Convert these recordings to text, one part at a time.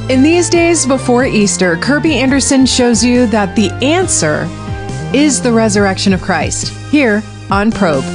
In these days before Easter, Kirby Anderson shows you that the answer is the resurrection of Christ, here on Probe.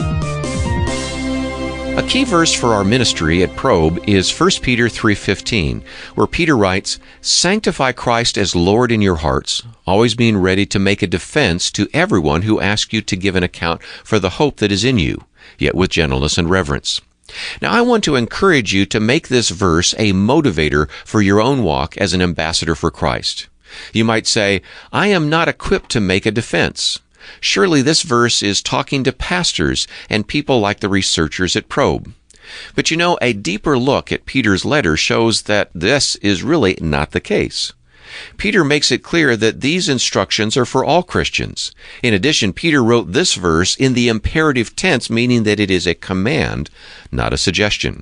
A key verse for our ministry at Probe is 1 Peter 3:15, where Peter writes, "Sanctify Christ as Lord in your hearts, always being ready to make a defense to everyone who asks you to give an account for the hope that is in you, yet with gentleness and reverence." Now, I want to encourage you to make this verse a motivator for your own walk as an ambassador for Christ. You might say, "I am not equipped to make a defense." Surely this verse is talking to pastors and people like the researchers at Probe. But a deeper look at Peter's letter shows that this is really not the case. Peter makes it clear that these instructions are for all Christians. In addition, Peter wrote this verse in the imperative tense, meaning that it is a command, not a suggestion.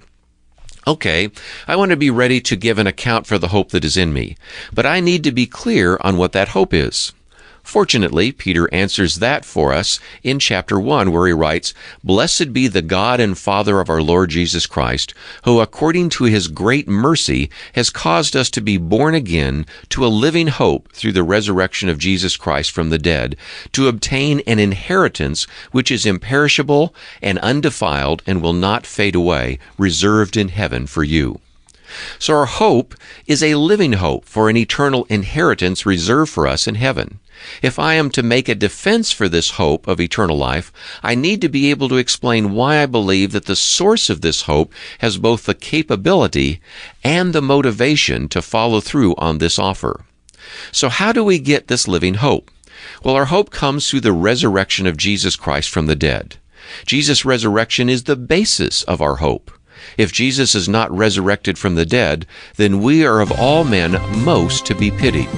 Okay, I want to be ready to give an account for the hope that is in me, but I need to be clear on what that hope is. Fortunately, Peter answers that for us in chapter 1, where he writes, "Blessed be the God and Father of our Lord Jesus Christ, who according to his great mercy has caused us to be born again to a living hope through the resurrection of Jesus Christ from the dead, to obtain an inheritance which is imperishable and undefiled and will not fade away, reserved in heaven for you." So our hope is a living hope for an eternal inheritance reserved for us in heaven. If I am to make a defense for this hope of eternal life, I need to be able to explain why I believe that the source of this hope has both the capability and the motivation to follow through on this offer. So how do we get this living hope? Well, our hope comes through the resurrection of Jesus Christ from the dead. Jesus' resurrection is the basis of our hope. If Jesus is not resurrected from the dead, then we are of all men most to be pitied.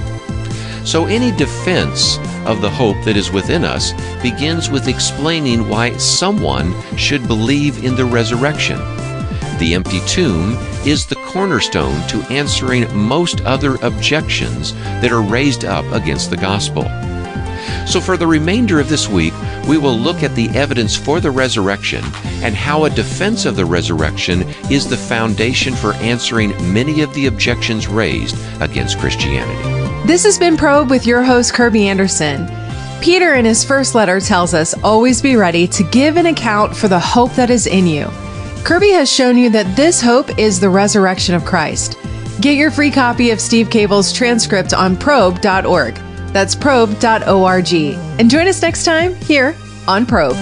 So any defense of the hope that is within us begins with explaining why someone should believe in the resurrection. The empty tomb is the cornerstone to answering most other objections that are raised up against the gospel. So for the remainder of this week, we will look at the evidence for the resurrection and how a defense of the resurrection is the foundation for answering many of the objections raised against Christianity. This has been Probe with your host, Kirby Anderson. Peter in his first letter tells us, always be ready to give an account for the hope that is in you. Kirby has shown you that this hope is the resurrection of Christ. Get your free copy of Steve Cable's transcript on probe.org. That's probe.org. And join us next time here on Probe.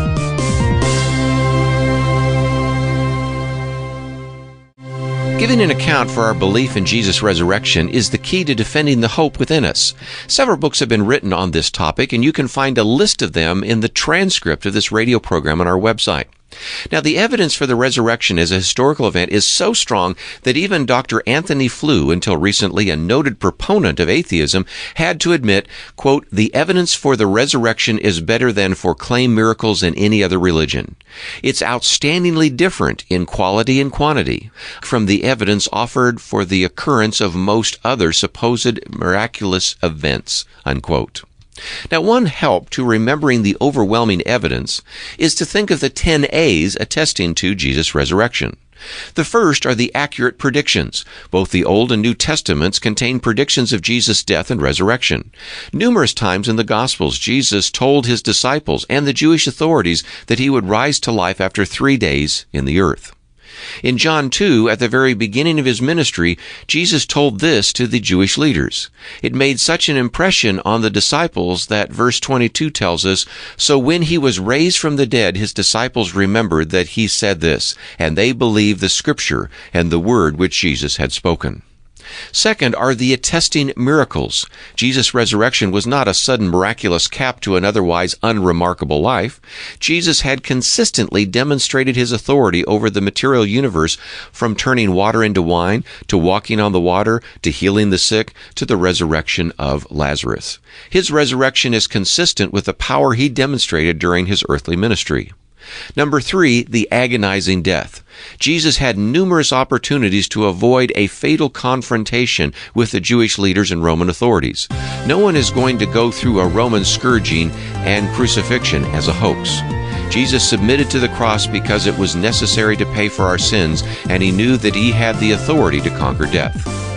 Giving an account for our belief in Jesus' resurrection is the key to defending the hope within us. Several books have been written on this topic, and you can find a list of them in the transcript of this radio program on our website. Now, the evidence for the resurrection as a historical event is so strong that even Dr. Anthony Flew, until recently a noted proponent of atheism, had to admit, quote, "The evidence for the resurrection is better than for claimed miracles in any other religion. It's outstandingly different in quality and quantity from the evidence offered for the occurrence of most other supposed miraculous events," unquote. Now, one help to remembering the overwhelming evidence is to think of the 10 A's attesting to Jesus' resurrection. The first are the accurate predictions. Both the Old and New Testaments contain predictions of Jesus' death and resurrection. Numerous times in the Gospels, Jesus told his disciples and the Jewish authorities that he would rise to life after 3 days in the earth. In John 2, at the very beginning of his ministry, Jesus told this to the Jewish leaders. It made such an impression on the disciples that verse 22 tells us, "So when he was raised from the dead, his disciples remembered that he said this, and they believed the scripture and the word which Jesus had spoken." Second are the attesting miracles. Jesus' resurrection was not a sudden miraculous cap to an otherwise unremarkable life. Jesus had consistently demonstrated his authority over the material universe, from turning water into wine, to walking on the water, to healing the sick, to the resurrection of Lazarus. His resurrection is consistent with the power he demonstrated during his earthly ministry. Number 3, the agonizing death. Jesus had numerous opportunities to avoid a fatal confrontation with the Jewish leaders and Roman authorities. No one is going to go through a Roman scourging and crucifixion as a hoax. Jesus submitted to the cross because it was necessary to pay for our sins, and he knew that he had the authority to conquer death.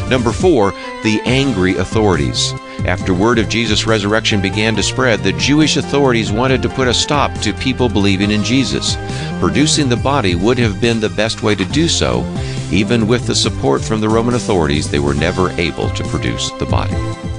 Number 4, the angry authorities. After word of Jesus' resurrection began to spread, the Jewish authorities wanted to put a stop to people believing in Jesus. Producing the body would have been the best way to do so. Even with the support from the Roman authorities, they were never able to produce the body.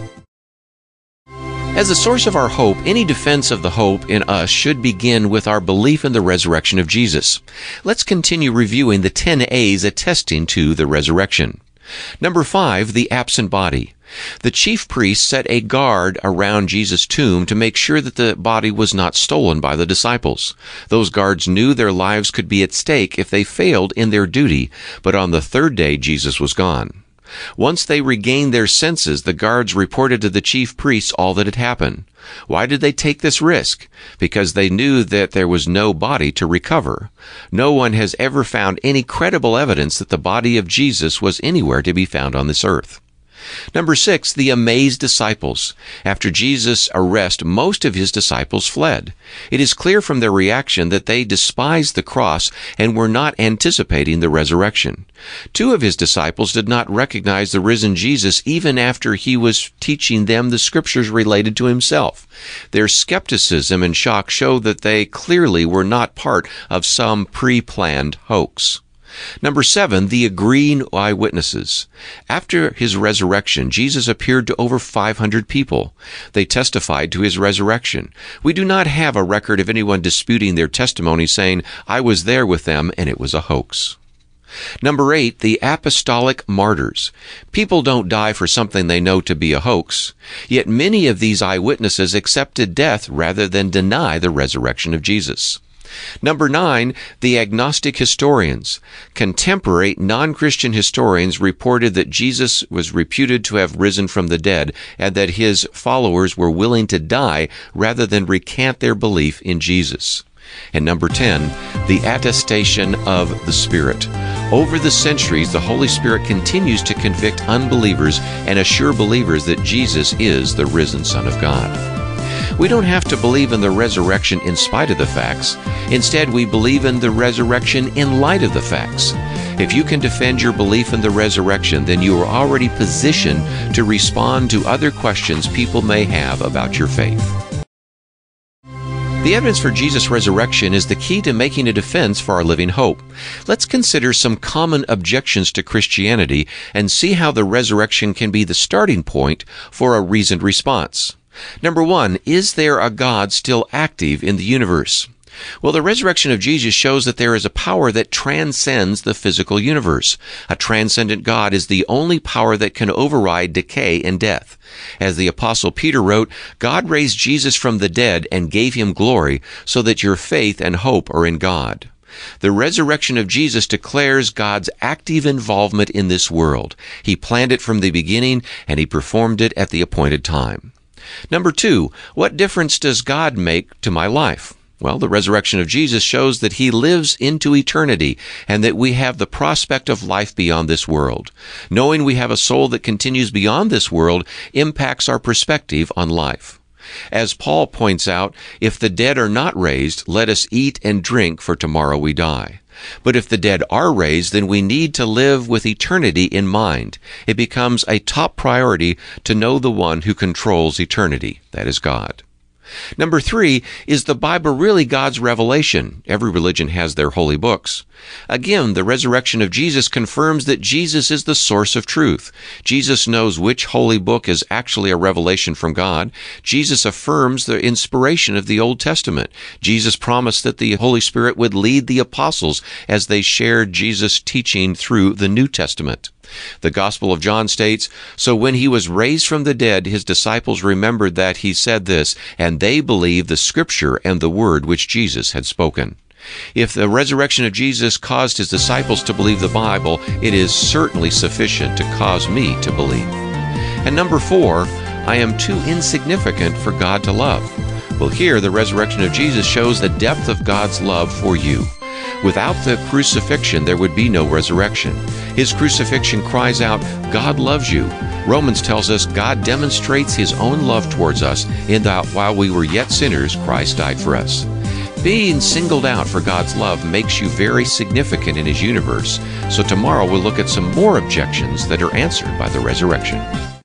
As the source of our hope, any defense of the hope in us should begin with our belief in the resurrection of Jesus. Let's continue reviewing the 10 A's attesting to the resurrection. Number 5, the absent body. The chief priests set a guard around Jesus' tomb to make sure that the body was not stolen by the disciples. Those guards knew their lives could be at stake if they failed in their duty, but on the third day Jesus was gone. Once they regained their senses, the guards reported to the chief priests all that had happened. Why did they take this risk? Because they knew that there was no body to recover. No one has ever found any credible evidence that the body of Jesus was anywhere to be found on this earth. Number 6, the amazed disciples. After Jesus' arrest, most of his disciples fled. It is clear from their reaction that they despised the cross and were not anticipating the resurrection. 2 of his disciples did not recognize the risen Jesus even after he was teaching them the scriptures related to himself. Their skepticism and shock show that they clearly were not part of some pre-planned hoax. Number 7, the agreeing eyewitnesses. After his resurrection, Jesus appeared to over 500 people. They testified to his resurrection. We do not have a record of anyone disputing their testimony, saying, "I was there with them and it was a hoax." Number 8, the apostolic martyrs. People don't die for something they know to be a hoax. Yet many of these eyewitnesses accepted death rather than deny the resurrection of Jesus. Number 9, the agnostic historians. Contemporary non-Christian historians reported that Jesus was reputed to have risen from the dead and that his followers were willing to die rather than recant their belief in Jesus. And number 10, the attestation of the Spirit. Over the centuries, the Holy Spirit continues to convict unbelievers and assure believers that Jesus is the risen Son of God. We don't have to believe in the resurrection in spite of the facts. Instead, we believe in the resurrection in light of the facts. If you can defend your belief in the resurrection, then you are already positioned to respond to other questions people may have about your faith. The evidence for Jesus' resurrection is the key to making a defense for our living hope. Let's consider some common objections to Christianity and see how the resurrection can be the starting point for a reasoned response. Number 1, is there a God still active in the universe? Well, the resurrection of Jesus shows that there is a power that transcends the physical universe. A transcendent God is the only power that can override decay and death. As the Apostle Peter wrote, God raised Jesus from the dead and gave him glory so that your faith and hope are in God. The resurrection of Jesus declares God's active involvement in this world. He planned it from the beginning and he performed it at the appointed time. Number 2, what difference does God make to my life? Well, the resurrection of Jesus shows that he lives into eternity and that we have the prospect of life beyond this world. Knowing we have a soul that continues beyond this world impacts our perspective on life. As Paul points out, if the dead are not raised, let us eat and drink, for tomorrow we die. But if the dead are raised, then we need to live with eternity in mind. It becomes a top priority to know the one who controls eternity, that is God. Number 3, is the Bible really God's revelation? Every religion has their holy books. Again, the resurrection of Jesus confirms that Jesus is the source of truth. Jesus knows which holy book is actually a revelation from God. Jesus affirms the inspiration of the Old Testament. Jesus promised that the Holy Spirit would lead the apostles as they shared Jesus' teaching through the New Testament. The Gospel of John states, "So when he was raised from the dead, his disciples remembered that he said this, and they believed the Scripture and the word which Jesus had spoken." If the resurrection of Jesus caused his disciples to believe the Bible, it is certainly sufficient to cause me to believe. And number 4, I am too insignificant for God to love. Well, here the resurrection of Jesus shows the depth of God's love for you. Without the crucifixion, there would be no resurrection. His crucifixion cries out, God loves you. Romans tells us God demonstrates his own love towards us in that while we were yet sinners, Christ died for us. Being singled out for God's love makes you very significant in His universe. So tomorrow we'll look at some more objections that are answered by the resurrection.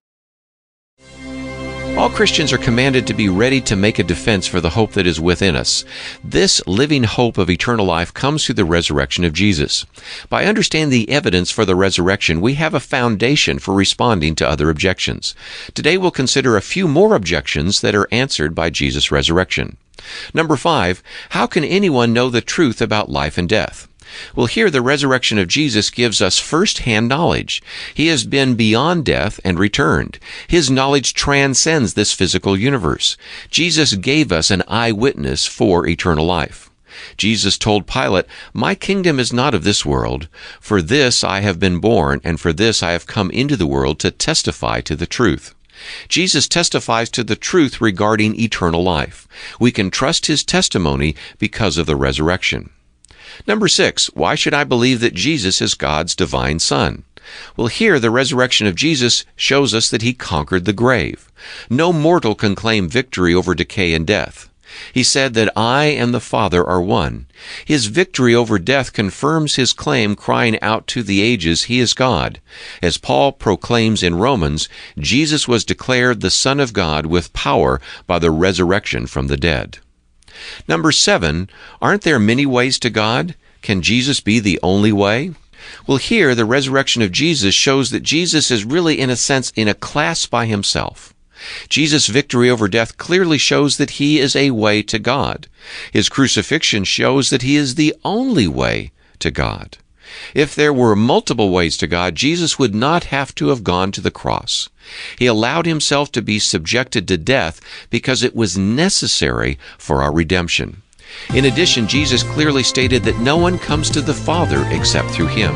All Christians are commanded to be ready to make a defense for the hope that is within us. This living hope of eternal life comes through the resurrection of Jesus. By understanding the evidence for the resurrection, we have a foundation for responding to other objections. Today we'll consider a few more objections that are answered by Jesus' resurrection. Number 5, how can anyone know the truth about life and death? Well, here the resurrection of Jesus gives us first-hand knowledge. He has been beyond death and returned. His knowledge transcends this physical universe. Jesus gave us an eyewitness for eternal life. Jesus told Pilate, "My kingdom is not of this world. For this I have been born, and for this I have come into the world to testify to the truth." Jesus testifies to the truth regarding eternal life. We can trust His testimony because of the resurrection. Number 6, why should I believe that Jesus is God's divine Son? Well, here the resurrection of Jesus shows us that He conquered the grave. No mortal can claim victory over decay and death. He said that I and the Father are one. His victory over death confirms His claim, crying out to the ages, He is God. As Paul proclaims in Romans, Jesus was declared the Son of God with power by the resurrection from the dead. Number 7, aren't there many ways to God? Can Jesus be the only way? Well, here the resurrection of Jesus shows that Jesus is really, in a sense, in a class by Himself. Jesus' victory over death clearly shows that He is a way to God. His crucifixion shows that He is the only way to God. If there were multiple ways to God, Jesus would not have to have gone to the cross. He allowed Himself to be subjected to death because it was necessary for our redemption. In addition, Jesus clearly stated that no one comes to the Father except through Him.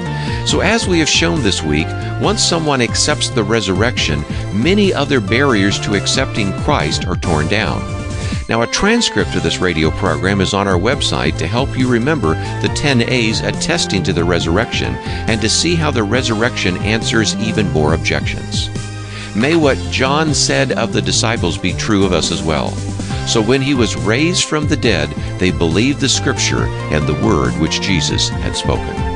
So as we have shown this week, once someone accepts the resurrection, many other barriers to accepting Christ are torn down. Now, a transcript of this radio program is on our website to help you remember the 10 A's attesting to the resurrection and to see how the resurrection answers even more objections. May what John said of the disciples be true of us as well. So when He was raised from the dead, they believed the Scripture and the word which Jesus had spoken.